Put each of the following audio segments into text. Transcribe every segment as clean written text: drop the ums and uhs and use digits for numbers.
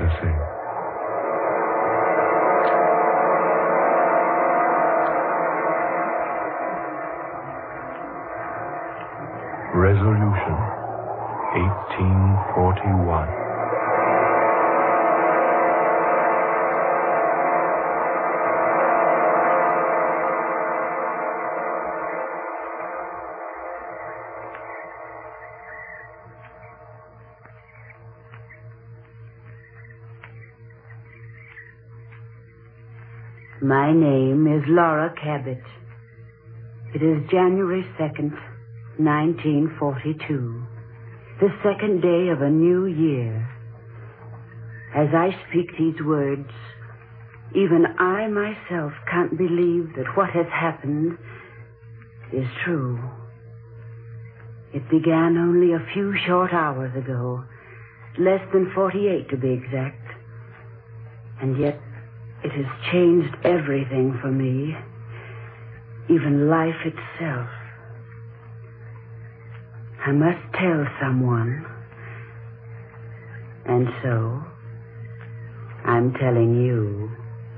I see. Resolution 1841. My name is Laura Cabot. It is January 2nd, 1942, the second day of a new year. As I speak these words, even I myself can't believe that what has happened is true. It began only a few short hours ago, less than 48 to be exact, and yet it has changed everything for me, even life itself. I must tell someone. And so, I'm telling you.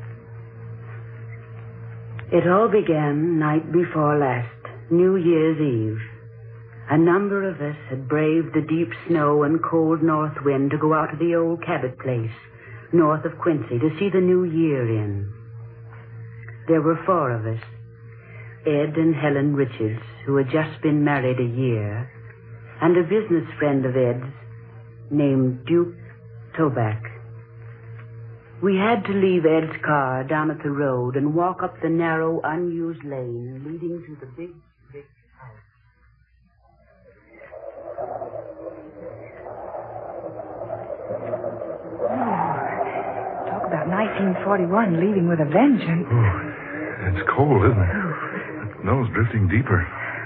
It all began night before last, New Year's Eve. A number of us had braved the deep snow and cold north wind to go out to the old Cabot place, north of Quincy, to see the new year in. There were 4 of us, Ed and Helen Richards, who had just been married a year, and a business friend of Ed's named Duke Toback. We had to leave Ed's car down at the road and walk up the narrow, unused lane leading to the big brick house. Talk about 1941 leaving with a vengeance. Oh, it's cold, isn't it? The snow's drifting deeper.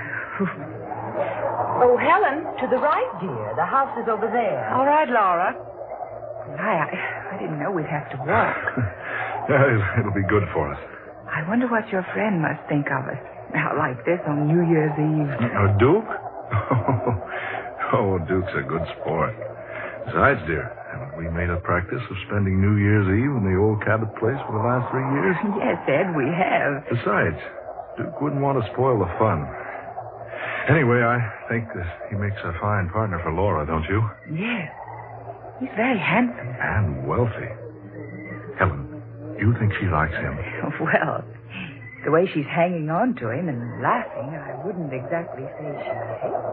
Oh, Helen, to the right, dear. The house is over there. All right, Laura. I didn't know we'd have to walk. Yeah, it'll be good for us. I wonder what your friend must think of us. Out like this on New Year's Eve. Duke? Oh, Duke's a good sport. Besides, dear, haven't we made a practice of spending New Year's Eve in the old Cabot place for the last 3 years? Yes, Ed, we have. Besides, Duke wouldn't want to spoil the fun. Anyway, I think that he makes a fine partner for Laura, don't you? Yes. He's very handsome. And wealthy. Helen, do you think she likes him? Well, the way she's hanging on to him and laughing, I wouldn't exactly say she hates him.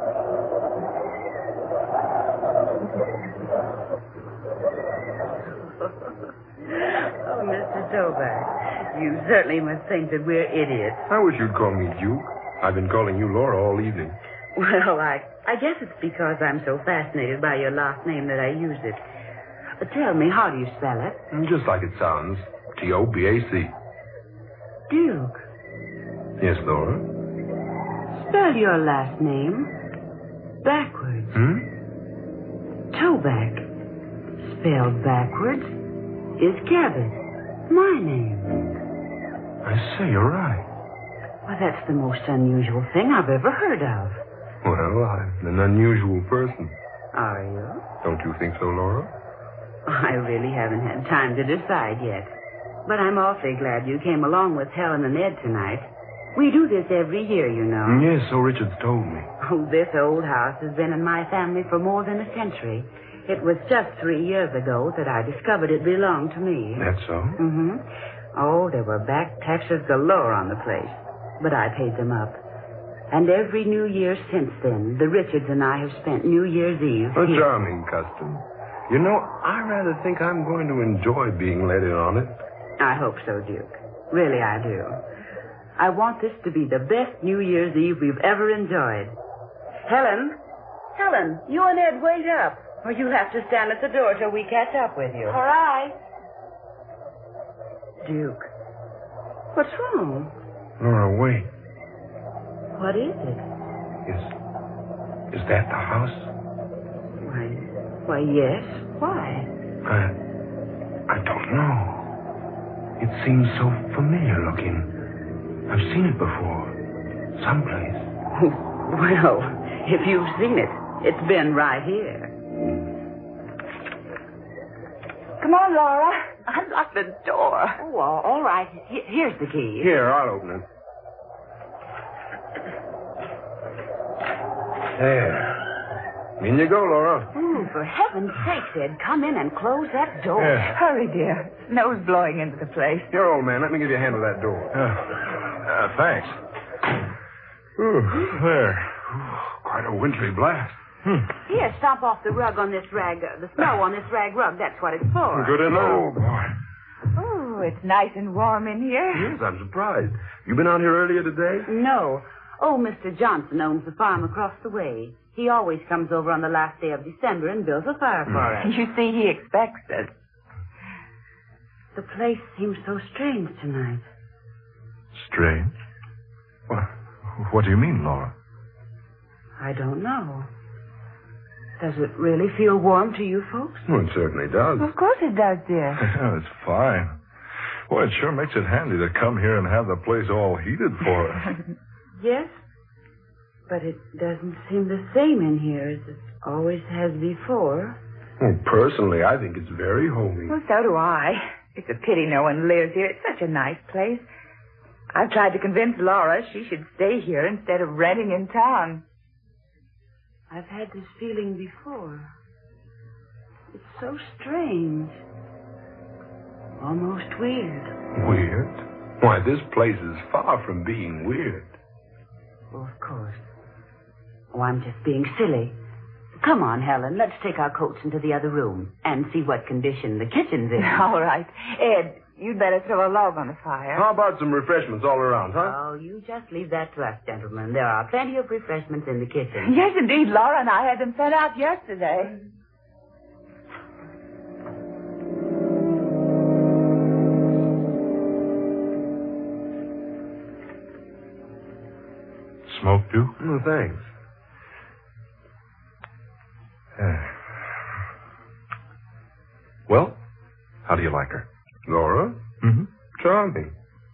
Oh, Mr. Toback, you certainly must think that we're idiots. I wish you'd call me Duke. I've been calling you Laura all evening. Well, I guess it's because I'm so fascinated by your last name that I use it. Tell me, how do you spell it? Just like it sounds. Tobac. Duke. Yes, Laura? Spell your last name backwards. Toback, spelled backwards, is Cabot. My name. I say, you're right. Well, that's the most unusual thing I've ever heard of. Well, I'm an unusual person. Are you? Don't you think so, Laura? I really haven't had time to decide yet. But I'm awfully glad you came along with Helen and Ed tonight. We do this every year, you know. Yes, so Richard's told me. Oh, this old house has been in my family for more than a century. It was just 3 years ago that I discovered it belonged to me. That's so? Mm-hmm. Oh, there were back taxes galore on the place. But I paid them up. And every New Year since then, the Richards and I have spent New Year's Eve A here. charming custom. You know, I rather think I'm going to enjoy being let in on it. I hope so, Duke. Really, I do. I want this to be the best New Year's Eve we've ever enjoyed. Helen, you and Ed wait up, or you'll have to stand at the door till we catch up with you. All right. Duke, what's wrong? Laura, wait. What is it? Is that the house? Why, yes. Why? I don't know. It seems so familiar looking. I've seen it before. Someplace. Well, if you've seen it, it's been right here. Come Come on, Laura. Unlock the door. Oh, all right. Here's the key. Here, I'll open it. There. In you go, Laura. Oh, for heaven's sake, Ed, come in and close that door. Yeah. Hurry, dear. Snow's blowing into the place. Here, old man, let me give you a hand with that door. Thanks. Ooh, there. Ooh, quite a wintry blast. Here, stomp off the rug on this rag, the snow on this rag rug. That's what it's for. Good enough. Oh, boy. Oh, it's nice and warm in here. Yes, I'm surprised. You been out here earlier today? No. Oh, Mr. Johnson owns the farm across the way. He always comes over on the last day of December and builds a fire for us. You see, he expects us. The place seems so strange tonight. Strange? What do you mean, Laura? I don't know. Does it really feel warm to you folks? Well, it certainly does. Of course it does, dear. Yeah, it's fine. Boy, it sure makes it handy to come here and have the place all heated for us. Yes, but it doesn't seem the same in here as it always has before. Well, personally, I think it's very homey. Well, so do I. It's a pity no one lives here. It's such a nice place. I've tried to convince Laura she should stay here instead of renting in town. I've had this feeling before. It's so strange. Almost weird. Weird? Why, this place is far from being weird. Oh, of course. Oh, I'm just being silly. Come on, Helen. Let's take our coats into the other room and see what condition the kitchen's in. All right. Ed, you'd better throw a log on the fire. How about some refreshments all around, huh? Oh, you just leave that to us, gentlemen. There are plenty of refreshments in the kitchen. Yes, indeed. Laura and I had them sent out yesterday. Smoke, Duke? No, thanks. Well, how do you like her? Laura? Mm-hmm. Charming.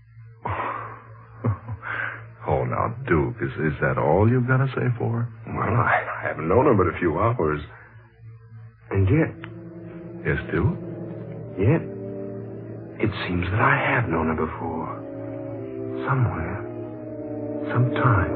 Oh, now, Duke, is that all you've got to say for her? Well, I haven't known her but a few hours. And yet, Yes, Duke? yet, it seems that I have known her before. Somewhere. Sometime.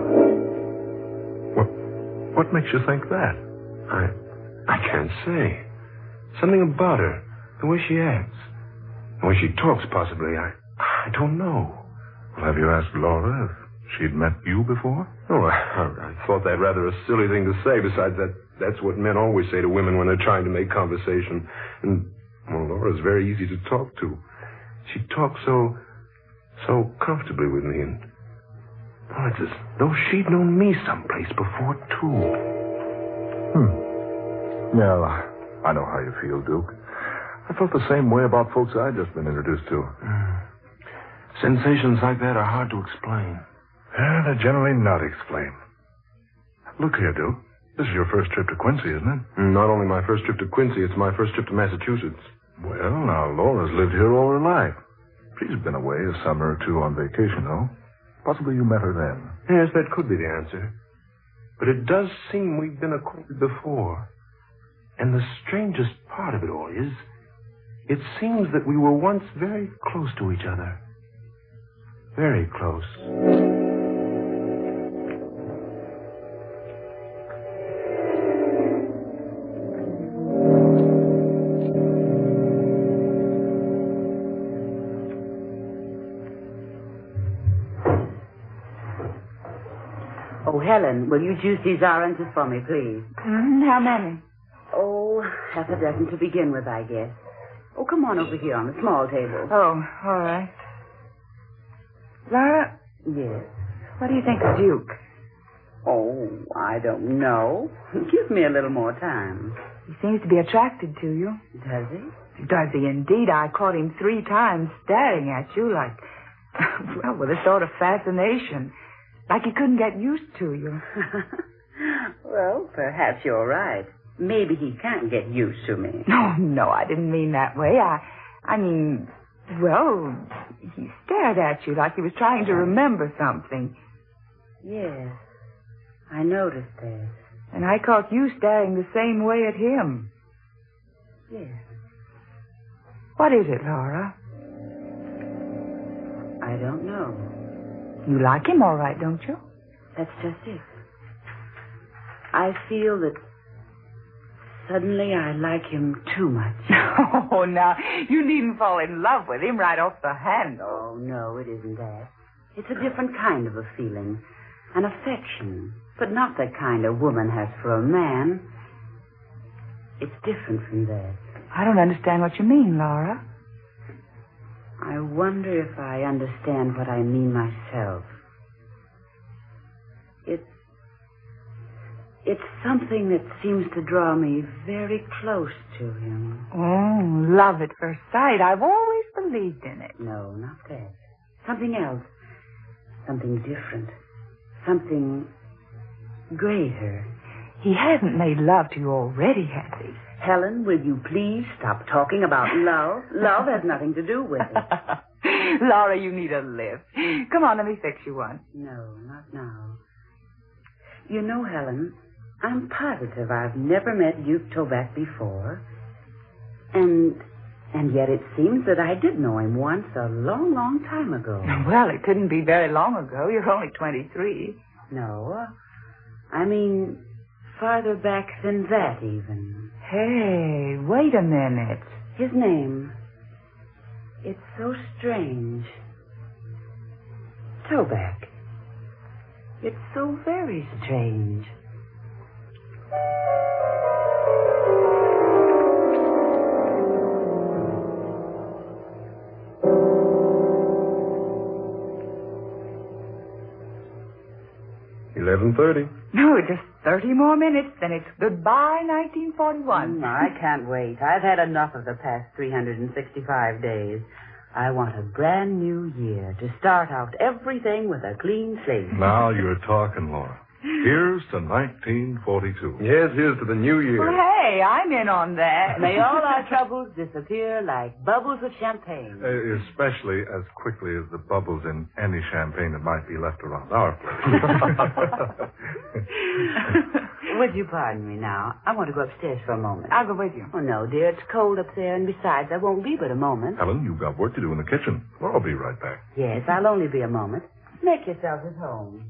What makes you think that? I can't say. Something about her. The way she acts. The way she talks, possibly. I don't know. Well, have you asked Laura if she'd met you before? Oh, I thought that rather a silly thing to say. Besides, that's what men always say to women when they're trying to make conversation. And, well, Laura's very easy to talk to. She talks so comfortably with me, and well, it's as though she'd known me someplace before, too. Well, I know how you feel, Duke. I felt the same way about folks I'd just been introduced to. Sensations like that are hard to explain. Yeah, they're generally not explained. Look here, Duke. This is your first trip to Quincy, isn't it? Not only my first trip to Quincy, it's my first trip to Massachusetts. Well, now, Laura's lived here all her life. She's been away a summer or two on vacation, though. Possibly you met her then. Yes, that could be the answer. But it does seem we've been acquainted before. And the strangest part of it all is, it seems that we were once very close to each other. Very close. Oh, Helen, will you juice these oranges for me, please? How many? Oh, half a dozen to begin with, I guess. Oh, come on over here on the small table. Oh, all right. Laura, Yes. what do you think of Duke? Oh, I don't know. Give me a little more time. He seems to be attracted to you. Does he? Does he indeed? I caught him 3 times staring at you like, well, with a sort of fascination. Like he couldn't get used to you. Well, perhaps you're right. Maybe he can't get used to me. No, I didn't mean that way. I mean, well, he stared at you like he was trying to remember something. Yes, I noticed that. And I caught you staring the same way at him. Yes. What is it, Laura? I don't know. You like him all right, don't you? That's just it. I feel that suddenly I like him too much. Oh, now, you needn't fall in love with him right off the handle. Oh, no, it isn't that. It's a different kind of a feeling. An affection. But not the kind a woman has for a man. It's different from that. I don't understand what you mean, Laura. I wonder if I understand what I mean myself. It's something that seems to draw me very close to him. Oh, love at first sight. I've always believed in it. No, not that. Something else. Something different. Something greater. He hasn't made love to you already, has he? Helen, will you please stop talking about love? Love has nothing to do with it. Laura, you need a lift. Come on, let me fix you one. No, not now. You know, Helen, I'm positive I've never met Duke Toback before. And yet it seems that I did know him once a long, long time ago. Well, it couldn't be very long ago. You're only 23. No, I mean, farther back than that, even. Hey, wait a minute. His name. It's so strange. Toback. It's so very strange. $11:30. No, just 30 more minutes, then it's goodbye 1941. I can't wait. I've had enough of the past 365 days. I want a brand new year to start out everything with a clean slate. Now you're talking, Laura. Here's to 1942. Yes, here's to the new year. Well, hey, I'm in on that. May all our troubles disappear like bubbles of champagne. Especially as quickly as the bubbles in any champagne that might be left around our place. Would you pardon me now? I want to go upstairs for a moment. I'll go with you. Oh, no, dear. It's cold up there, and besides, I won't be but a moment. Helen, you've got work to do in the kitchen. Well, I'll be right back. Yes, I'll only be a moment. Make yourself at home.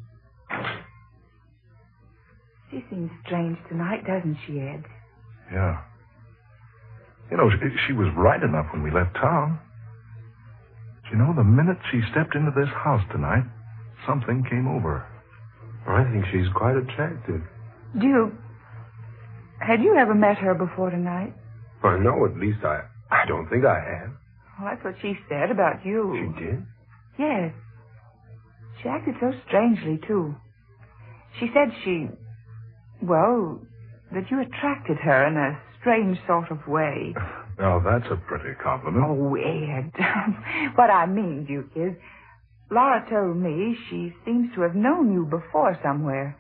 She seems strange tonight, doesn't she, Ed? Yeah. You know, she was right enough when we left town. You know, the minute she stepped into this house tonight, something came over her. I think she's quite attractive. Duke, had you ever met her before tonight? I know, at least I don't think I have. Well, that's what she said about you. She did? Yes. She acted so strangely, too. She said that you attracted her in a strange sort of way. Now, that's a pretty compliment. Oh, Ed. What I mean, Duke, is Laura told me she seems to have known you before somewhere.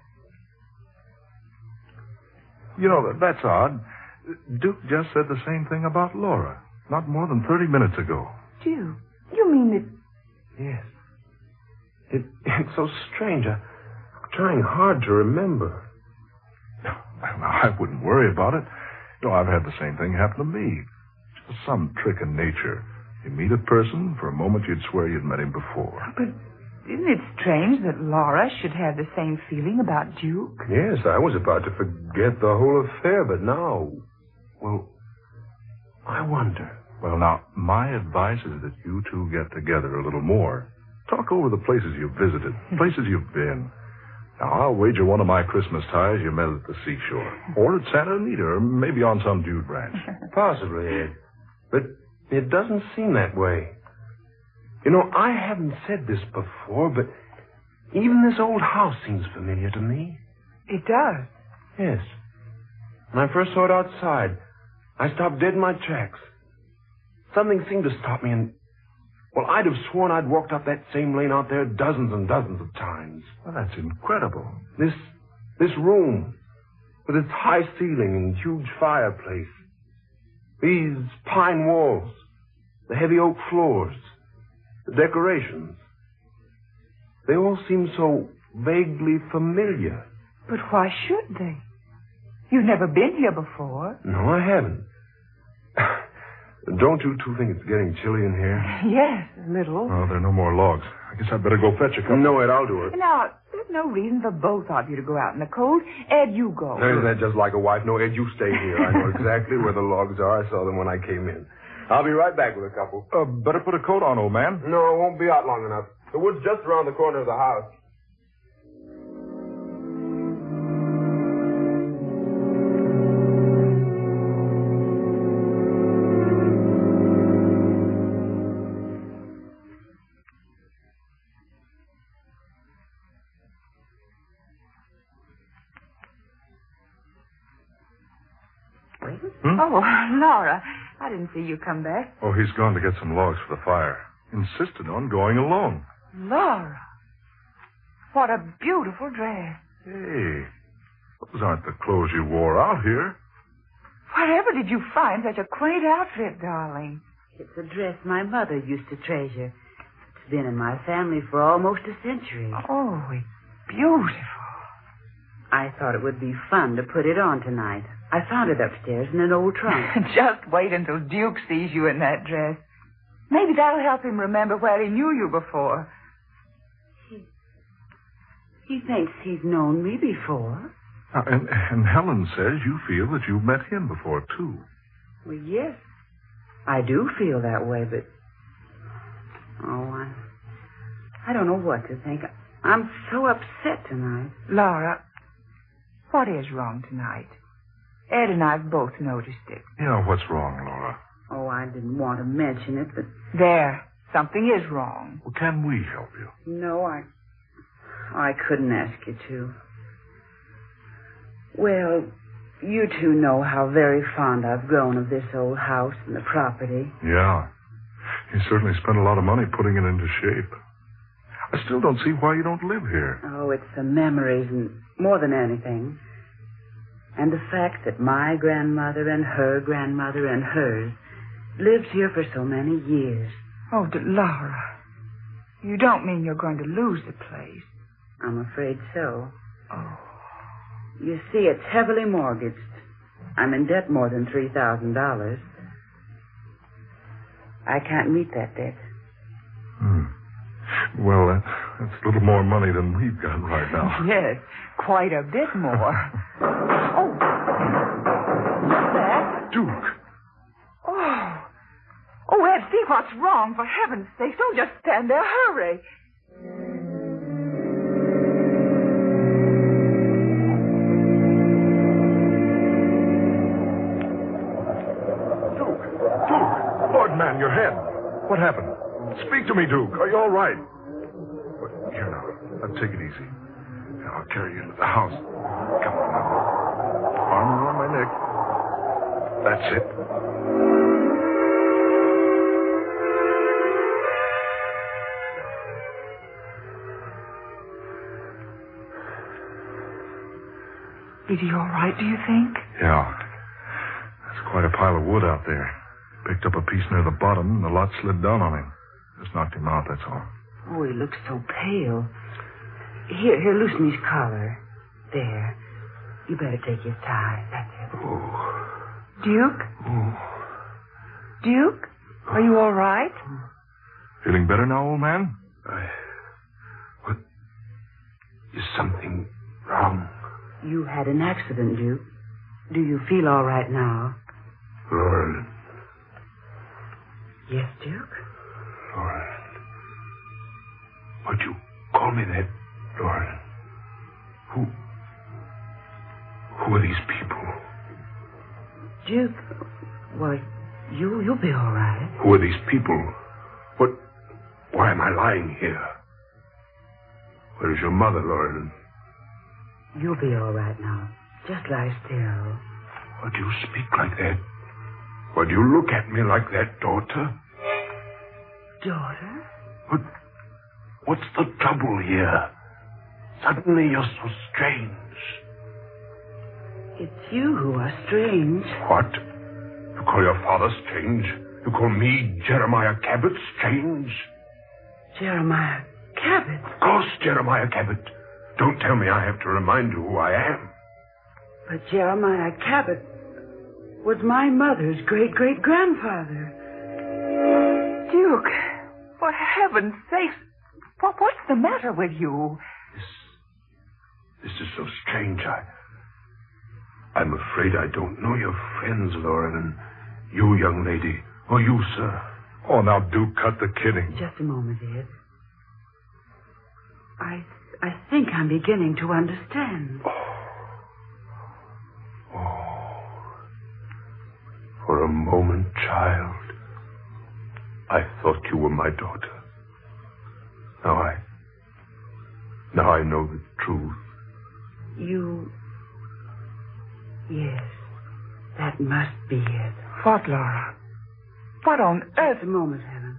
You know, that's odd. Duke just said the same thing about Laura, not more than 30 minutes ago. Duke, you mean that... Yes. It's so strange. I'm trying hard to remember. Well, I wouldn't worry about it. You know, I've had the same thing happen to me. Just some trick in nature. You meet a person, for a moment you'd swear you'd met him before. But isn't it strange that Laura should have the same feeling about Duke? Yes, I was about to forget the whole affair, but now... Well, I wonder. Well, now, my advice is that you two get together a little more. Talk over the places you've visited, places you've been. Now, I'll wager one of my Christmas ties you met at the seashore. Or at Santa Anita, or maybe on some dude ranch. Possibly, Ed. But it doesn't seem that way. You know, I haven't said this before, but even this old house seems familiar to me. It does? Yes. When I first saw it outside, I stopped dead in my tracks. Something seemed to stop me, and... Well, I'd have sworn I'd walked up that same lane out there dozens and dozens of times. Well, that's incredible. This room, with its high ceiling and huge fireplace. These pine walls, the heavy oak floors, the decorations. They all seem so vaguely familiar. But why should they? You've never been here before. No, I haven't. Don't you two think it's getting chilly in here? Yes, a little. Well, there are no more logs. I guess I'd better go fetch a couple. No, Ed, I'll do it. Now, there's no reason for both of you to go out in the cold. Ed, you go. Isn't that just like a wife? No, Ed, you stay here. I know exactly where the logs are. I saw them when I came in. I'll be right back with a couple. Better put a coat on, old man. No, it won't be out long enough. The wood's just around the corner of the house. Oh, Laura, I didn't see you come back. Oh, he's gone to get some logs for the fire. Insisted on going alone. Laura, what a beautiful dress. Hey, those aren't the clothes you wore out here. Wherever did you find such a quaint outfit, darling? It's a dress my mother used to treasure. It's been in my family for almost a century. Oh, it's beautiful. I thought it would be fun to put it on tonight. I found it upstairs in an old trunk. Just wait until Duke sees you in that dress. Maybe that'll help him remember where he knew you before. He thinks he's known me before. And Helen says you feel that you've met him before, too. Well, yes. I do feel that way, but... Oh, I don't know what to think. I'm so upset tonight. Laura, what is wrong tonight? Ed and I have both noticed it. Yeah, what's wrong, Laura? Oh, I didn't want to mention it, but... There. Something is wrong. Well, can we help you? No, I couldn't ask you to. Well, you two know how very fond I've grown of this old house and the property. Yeah. You certainly spent a lot of money putting it into shape. I still don't see why you don't live here. Oh, it's the memories and more than anything. And the fact that my grandmother and her grandmother and hers lived here for so many years. Oh, Laura, you don't mean you're going to lose the place? I'm afraid so. Oh. You see, it's heavily mortgaged. I'm in debt more than $3,000. I can't meet that debt. Well, that's a little more money than we've got right now. Yes, quite a bit more. Oh, what's that? Duke. Oh, Ed, see what's wrong. For heaven's sake, don't just stand there. Hurry. Duke! Lord, man, your head. What happened? Speak to me, Duke. Are you all right? Here now. Take it easy. I'll carry you into the house. Come on now. Arm around my neck. That's it. Is he all right, do you think? Yeah. There's quite a pile of wood out there. Picked up a piece near the bottom, and the lot slid down on him. Just knocked him out, that's all. Oh, he looks so pale. Here, loosen his collar. There. You better take his tie. That's it. Oh. Duke? Oh. Duke? Are you all right? Feeling better now, old man? What? Is something wrong? You had an accident, Duke. Do you feel all right now? Lauren. Yes, Duke? Lauren. Why'd you call me that, Lauren? Who are these people? Duke, well, you'll be all right. Who are these people? Why am I lying here? Where is your mother, Lauren? You'll be all right now. Just lie still. Why do you speak like that? Why do you look at me like that, daughter? Daughter? What's the trouble here? Suddenly you're so strange. It's you who are strange. What? You call your father strange? You call me, Jeremiah Cabot, strange? Jeremiah Cabot? Of course, Jeremiah Cabot. Don't tell me I have to remind you who I am. But Jeremiah Cabot was my mother's great-great-grandfather. Duke, for heaven's sake, what's the matter with you? This is so strange. I'm afraid I don't know your friends, Laura, and you, young lady, or you, sir. Oh, now, Duke, cut the kidding. Just a moment, Ed. I think I'm beginning to understand. Oh. For a moment, child, I thought you were my daughter. Now I know the truth. Yes, that must be it. What, Laura? What on earth? Just a moment, Helen.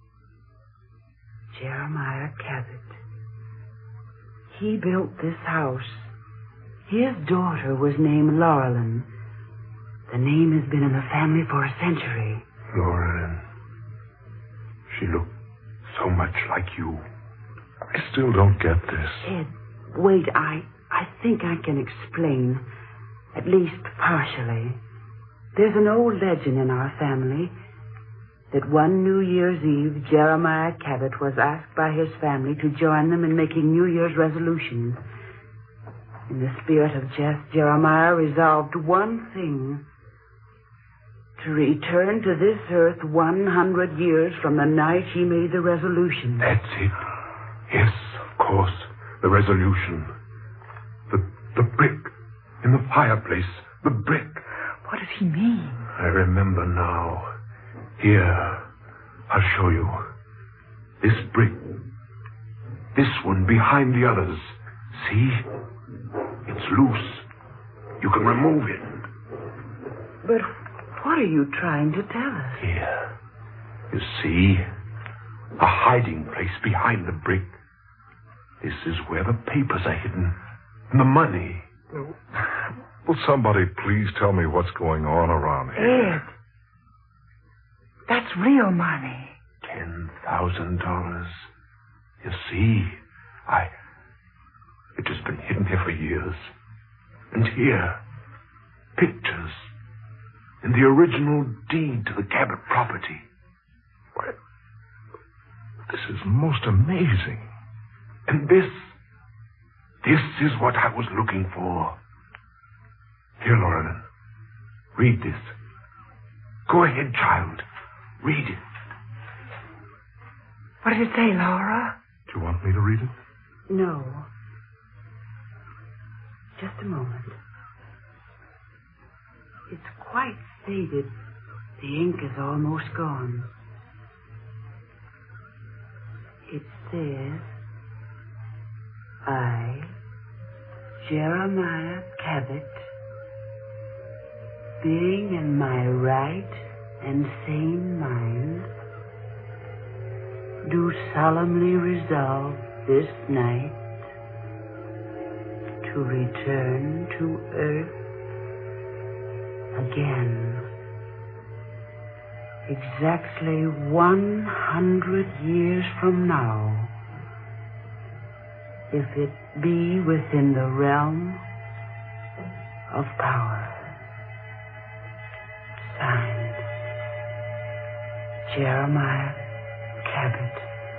Jeremiah Cabot. He built this house. His daughter was named Laurelyn. The name has been in the family for a century. Laurelyn. She looked so much like you. I still don't get this. Ed, wait, I think I can explain. At least partially. There's an old legend in our family that one New Year's Eve, Jeremiah Cabot was asked by his family to join them in making New Year's resolutions. In the spirit of jest, Jeremiah resolved one thing: to return to this earth 100 years from the night he made the resolution. That's it. Yes, of course. The resolution. The brick in the fireplace. The brick. What does he mean? I remember now. Here, I'll show you. This brick. This one behind the others. See? It's loose. You can remove it. But what are you trying to tell us? Here. You see? A hiding place behind the brick. This is where the papers are hidden. And the money. Will somebody please tell me what's going on around here? Ed. That's real money. $10,000. You see? It has been hidden here for years. And here, pictures in the original deed to the Cabot property. What? This is most amazing. And this is what I was looking for. Here, Laurelyn, read this. Go ahead, child. Read it. What does it say, Laura? Do you want me to read it? No. Just a moment. It's quite faded. The ink is almost gone. It says, I, Jeremiah Cabot, being in my right and sane mind, do solemnly resolve this night to return to earth again. Exactly 100 years from now, if it be within the realm of power. Signed, Jeremiah Cabot.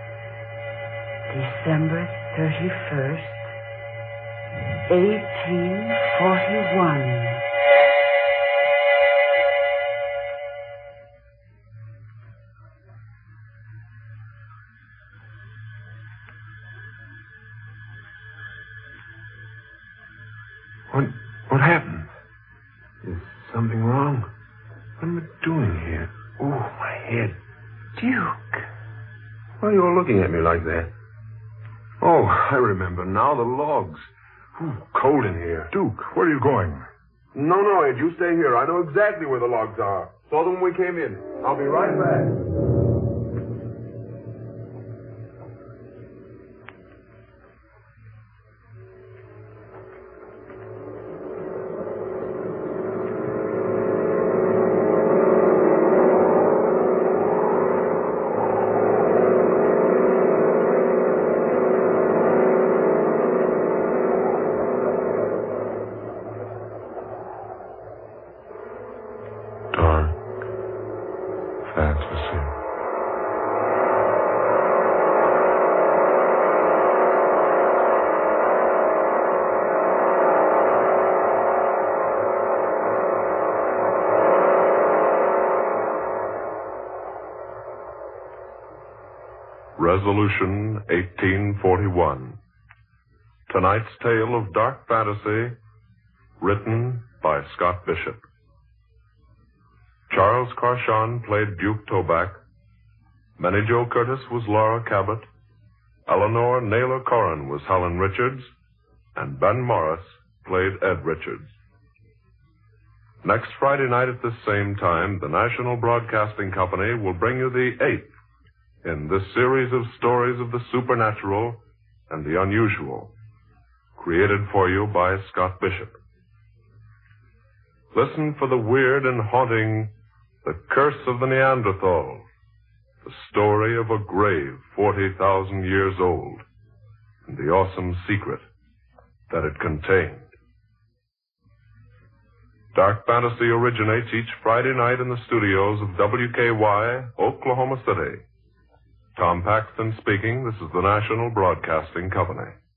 December 31st, 1841. What happened? Is something wrong? What am I doing here? Oh, my head. Duke. Why are you all looking at me like that? Oh, I remember now, the logs. Ooh, cold in here. Duke, where are you going? No, Ed, you stay here. I know exactly where the logs are. Saw them when we came in. I'll be right back. Dark fantasy. Resolution 1841. Tonight's tale of dark fantasy, written by Scott Bishop. Charles Carshon played Duke Toback. Minnie Jo Curtis was Laura Cabot. Eleanor Naylor Corrin was Helen Richards. And Ben Morris played Ed Richards. Next Friday night at this same time, the National Broadcasting Company will bring you the 8th in this series of stories of the supernatural and the unusual, created for you by Scott Bishop. Listen for the weird and haunting The Curse of the Neanderthal, the story of a grave 40,000 years old, and the awesome secret that it contained. Dark Fantasy originates each Friday night in the studios of WKY, Oklahoma City. Tom Paxton speaking. This is the National Broadcasting Company.